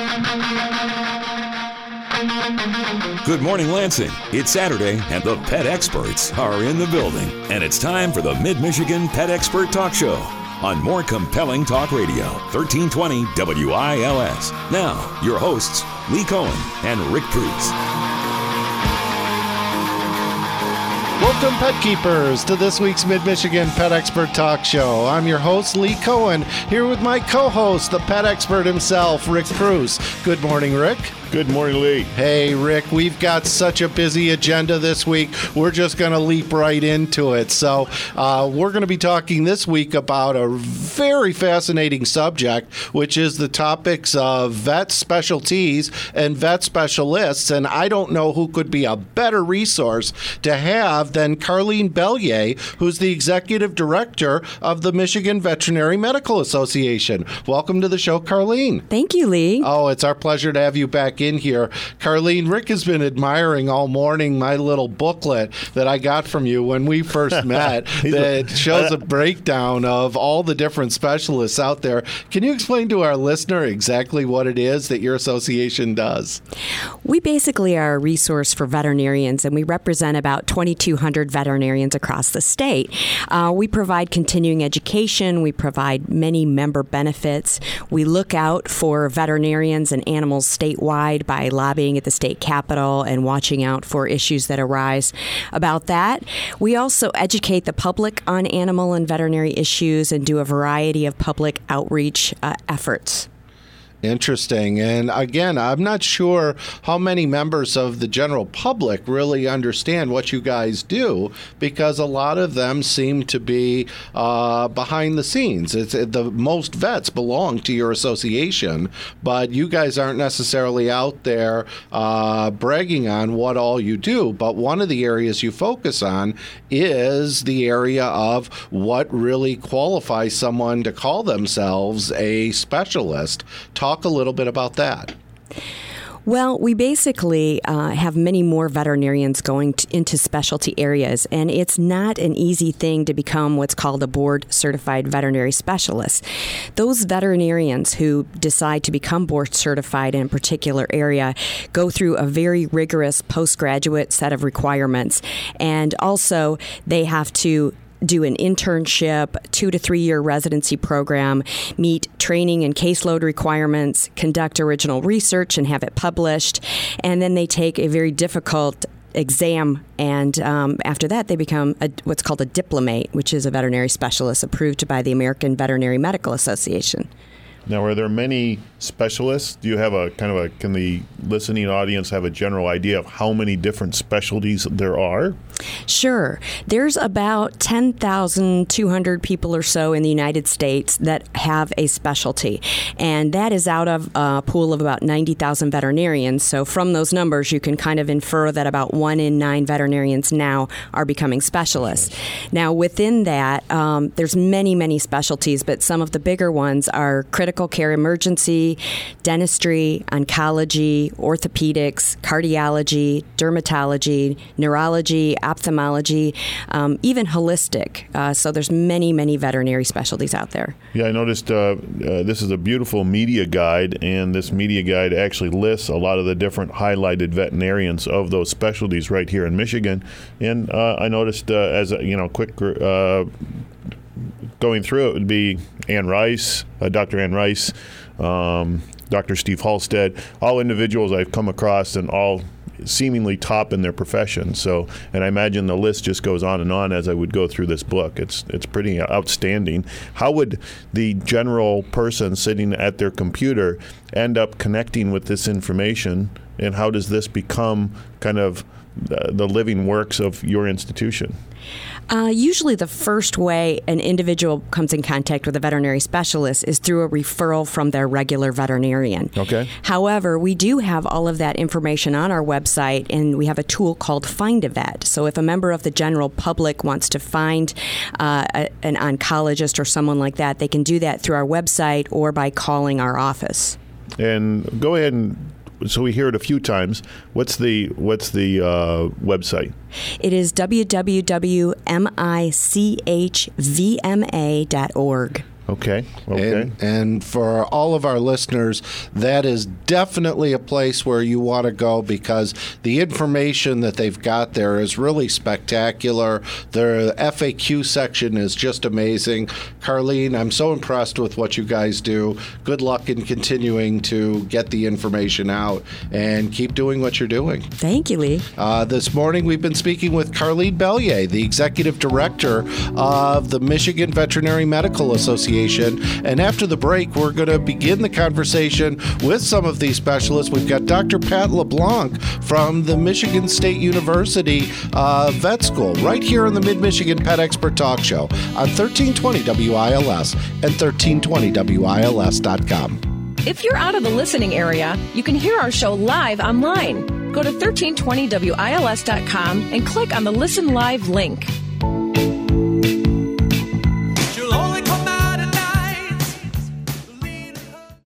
Good morning, Lansing. It's Saturday, and the pet experts are in the building. And it's time for the Mid-Michigan Pet Expert Talk Show on More Compelling Talk Radio, 1320 WILS. Now, your hosts, Lee Cohen and Rick Pruse. Welcome, pet keepers, to this week's Mid-Michigan Pet Expert Talk Show. I'm your host, Lee Cohen, here with my co-host, the pet expert himself, Rick Pruse. Good morning, Rick. Good morning, Lee. Hey, Rick, we've got such a busy agenda this week. We're just going to leap right into it. So we're going to be talking this week about a very fascinating subject, which is the topics of vet specialties and vet specialists. And I don't know who could be a better resource to have than Carleen Bellier, who's the executive director of the Michigan Veterinary Medical Association. Welcome to the show, Carleen. Thank you, Lee. Oh, it's our pleasure to have you back in here. Carleen, Rick has been admiring all morning my little booklet that I got from you when we first met that shows a breakdown of all the different specialists out there. Can you explain to our listener exactly what it is that your association does? We basically are a resource for veterinarians, and we represent about 2,200 veterinarians across the state. We provide continuing education. We provide many member benefits. We look out for veterinarians and animals statewide by lobbying at the state capitol and watching out for issues that arise about that. We also educate the public on animal and veterinary issues and do a variety of public outreach efforts. Interesting. And again, I'm not sure how many members of the general public really understand what you guys do, because a lot of them seem to be behind the scenes. The most vets belong to your association, but you guys aren't necessarily out there bragging on what all you do. But one of the areas you focus on is the area of what really qualifies someone to call themselves a specialist. Talk a little bit about that. Well, we basically have many more veterinarians going into specialty areas, and it's not an easy thing to become what's called a board-certified veterinary specialist. Those veterinarians who decide to become board-certified in a particular area go through a very rigorous postgraduate set of requirements, and also they have to do an internship, 2 to 3 year residency program, meet training and caseload requirements, conduct original research and have it published, and then they take a very difficult exam, and after that they become what's called a diplomate, which is a veterinary specialist approved by the American Veterinary Medical Association. Now, are there many specialists? Do you have can the listening audience have a general idea of how many different specialties there are? Sure. There's about 10,200 people or so in the United States that have a specialty, and that is out of a pool of about 90,000 veterinarians. So from those numbers, you can kind of infer that about 1 in 9 veterinarians now are becoming specialists. Now, within that, there's many, many specialties, but some of the bigger ones are critical care emergency, dentistry, oncology, orthopedics, cardiology, dermatology, neurology, ophthalmology, even holistic. So there's many, many veterinary specialties out there. Yeah, I noticed this is a beautiful media guide, and this media guide actually lists a lot of the different highlighted veterinarians of those specialties right here in Michigan. And I noticed as a quick going through it would be Ann Rice, Dr. Ann Rice, Dr. Steve Halstead, all individuals I've come across and all seemingly top in their profession. So, and I imagine the list just goes on and on as I would go through this book. It's pretty outstanding. How would the general person sitting at their computer end up connecting with this information, and how does this become kind of the living works of your institution? Usually the first way an individual comes in contact with a veterinary specialist is through a referral from their regular veterinarian. Okay. However, we do have all of that information on our website, and we have a tool called Find a Vet. So if a member of the general public wants to find an oncologist or someone like that, they can do that through our website or by calling our office. And go ahead and, so we hear it a few times. What's the website? It is www.michvma.org. Okay. And for all of our listeners, that is definitely a place where you want to go because the information that they've got there is really spectacular. The FAQ section is just amazing. Carlene, I'm so impressed with what you guys do. Good luck in continuing to get the information out and keep doing what you're doing. Thank you, Lee. This morning, we've been speaking with Carlene Bellier, the Executive Director of the Michigan Veterinary Medical Association. And after the break, we're going to begin the conversation with some of these specialists. We've got Dr. Pat LeBlanc from the Michigan State University Vet School right here on the Mid-Michigan Pet Expert Talk Show on 1320 WILS and 1320WILS.com. If you're out of the listening area, you can hear our show live online. Go to 1320WILS.com and click on the Listen Live link.